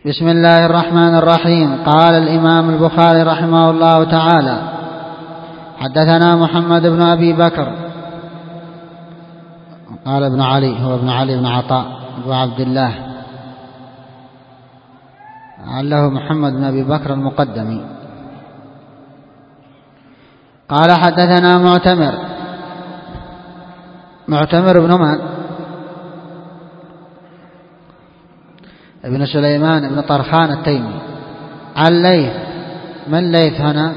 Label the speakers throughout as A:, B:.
A: بسم الله الرحمن الرحيم. قال الإمام البخاري رحمه الله تعالى: حدثنا محمد بن أبي بكر، قال ابن علي، هو ابن علي بن عطاء أبو عبد الله، عله محمد بن أبي بكر المقدمي. قال حدثنا معتمر بن من؟ ابن سليمان بن طرخان التيمي. عن ليث. من ليث هنا؟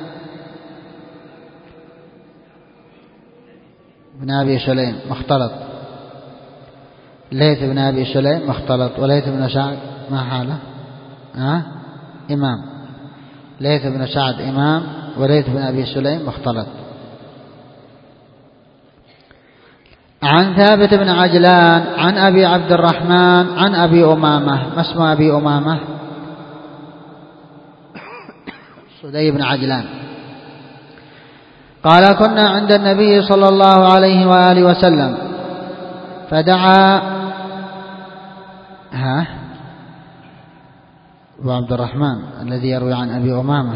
A: ابن أبي سليم مختلط. ليث بن أبي سليم مختلط. وليث بن سعد ما حاله؟ إمام. ليث بن سعد إمام، وليث بن أبي سليم مختلط. عن ثابت بن عجلان عن أبي عبد الرحمن عن أبي أمامة. ما اسم أبي أمامة؟ صدي بن عجلان. قال: كنا عند النبي صلى الله عليه وآله وسلم فدعا أبو عبد الرحمن الذي يروي عن أبي أمامة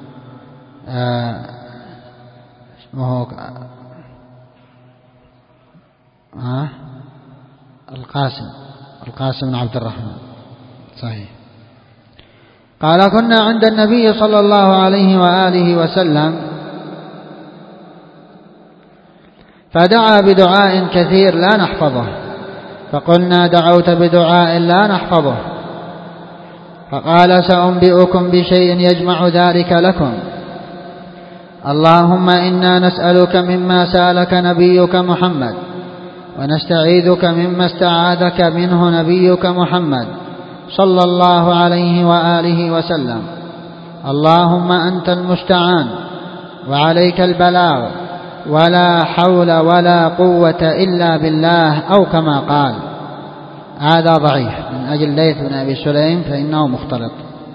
A: اسمه القاسم بن عبد الرحمن، صحيح. قال: كنا عند النبي صلى الله عليه وآله وسلم فدعا بدعاء كثير لا نحفظه، فقلنا: دعوت بدعاء لا نحفظه. فقال: سأنبئكم بشيء يجمع ذلك لكم. اللهم إنا نسألك مما سألك نبيك محمد، ونستعيذك مما استعاذك منه نبيك محمد صلى الله عليه وآله وسلم. اللهم أنت المستعان وعليك البلاغ، ولا حول ولا قوة إلا بالله، أو كما قال. هذا ضعيف من أجل ليث بن أبي سليم فإنه مختلط.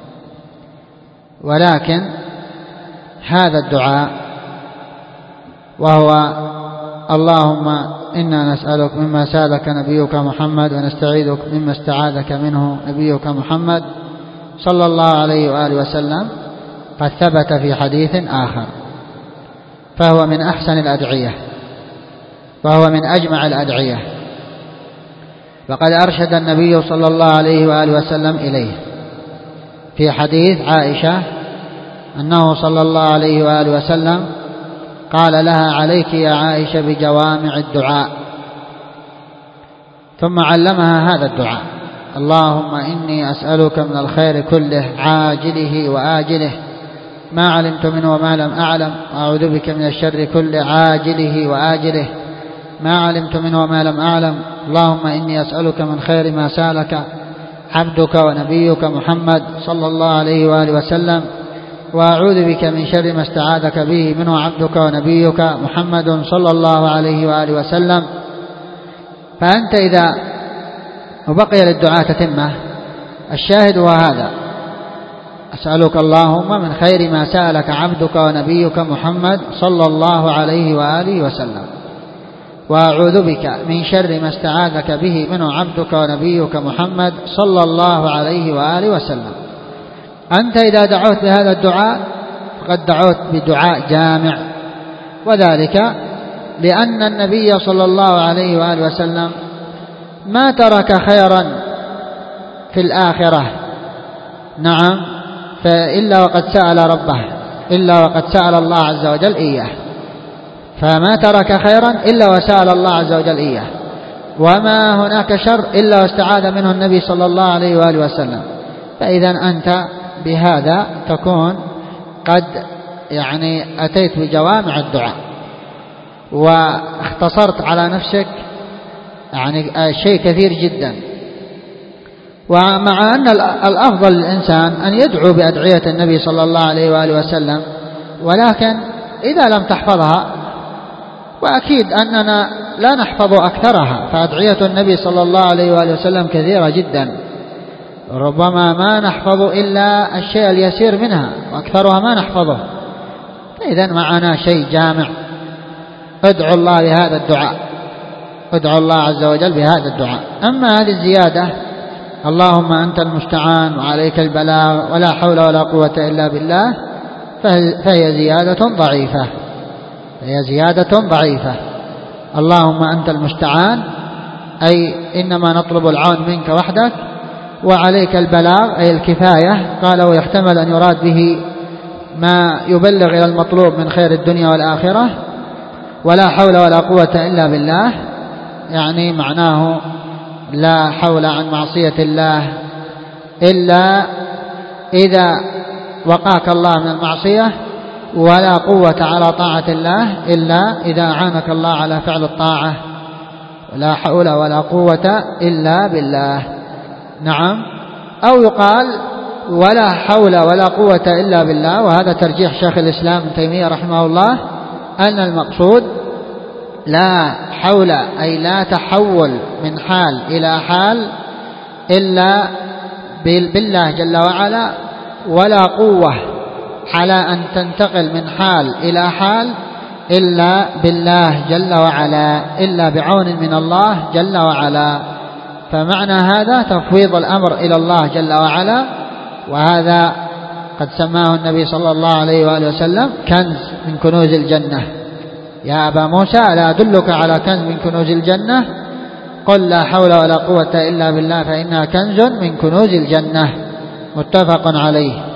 A: ولكن هذا الدعاء وهو: اللهم إنا نسألك مما سألك نبيك محمد، ونستعيذك مما استعاذك منه نبيك محمد صلى الله عليه وآله وسلم، قد ثبت في حديث آخر، فهو من أحسن الأدعية، وهو من أجمع الأدعية، فقد أرشد النبي صلى الله عليه وآله وسلم إليه في حديث عائشة أنه صلى الله عليه وآله وسلم قال لها: عليك يا عائشة بجوامع الدعاء. ثم علمها هذا الدعاء: اللهم إني أسألك من الخير كله عاجله وآجله ما علمت منه وما لم أعلم، وأعوذ بك من الشر كله عاجله وآجله ما علمت منه وما لم أعلم. اللهم إني أسألك من خير ما سألك عبدك ونبيك محمد صلى الله عليه وآله وسلم، وأعوذ بك من شر ما استعاذك به منه عبدك ونبيك محمد صلى الله عليه وآله وسلم. فأنت إذا وبقي للدعاء تتمة، الشاهد هو هذا: أسألك اللهم من خير ما سألك عبدك ونبيك محمد صلى الله عليه وآله وسلم، وأعوذ بك من شر ما استعاذك به منه عبدك ونبيك محمد صلى الله عليه وآله وسلم. أنت إذا دعوت بهذا الدعاء فقد دعوت بدعاء جامع، وذلك لأن النبي صلى الله عليه وآله وسلم ما ترك خيرا في الآخرة، نعم، فإلا وقد سأل ربه، إلا وقد سأل الله عز وجل إياه، فما ترك خيرا إلا وسأل الله عز وجل إياه، وما هناك شر إلا واستعاذ منه النبي صلى الله عليه وآله وسلم. فإذا أنت بهذا تكون قد أتيت بجوامع الدعاء، واختصرت على نفسك شيء كثير جدا. ومع أن الأفضل للإنسان أن يدعو بأدعية النبي صلى الله عليه وآله وسلم، ولكن إذا لم تحفظها، وأكيد أننا لا نحفظ أكثرها، فأدعية النبي صلى الله عليه وآله وسلم كثيرة جدا، ربما ما نحفظ إلا الشيء اليسير منها، وأكثرها ما نحفظه. فإذا معنا شيء جامع، ادعو الله بهذا الدعاء، ادعو الله عز وجل بهذا الدعاء. أما هذه الزيادة اللهم أنت المستعان وعليك البلاغ ولا حول ولا قوة إلا بالله، فهي زيادة ضعيفة. اللهم أنت المستعان أي إنما نطلب العون منك وحدك، وعليك البلاغ أي الكفاية. قال ويحتمل أن يراد به ما يبلغ إلى المطلوب من خير الدنيا والآخرة. ولا حول ولا قوة إلا بالله يعني معناه لا حول عن معصية الله إلا إذا وقاك الله من المعصية، ولا قوة على طاعة الله إلا إذا أعانك الله على فعل الطاعة. لا حول ولا قوة إلا بالله. نعم. أو يقال ولا حول ولا قوة إلا بالله، وهذا ترجيح شيخ الإسلام ابن تيمية رحمه الله، أن المقصود لا حول أي لا تحول من حال إلى حال إلا بالله جل وعلا، ولا قوة على أن تنتقل من حال إلى حال إلا بالله جل وعلا، إلا بعون من الله جل وعلا. فمعنى هذا تفويض الأمر إلى الله جل وعلا، وهذا قد سماه النبي صلى الله عليه وآله وسلم كنز من كنوز الجنة. يا أبا موسى ألا أدلك على كنز من كنوز الجنة؟ قل لا حول ولا قوة إلا بالله فإنها كنز من كنوز الجنة. متفق عليه.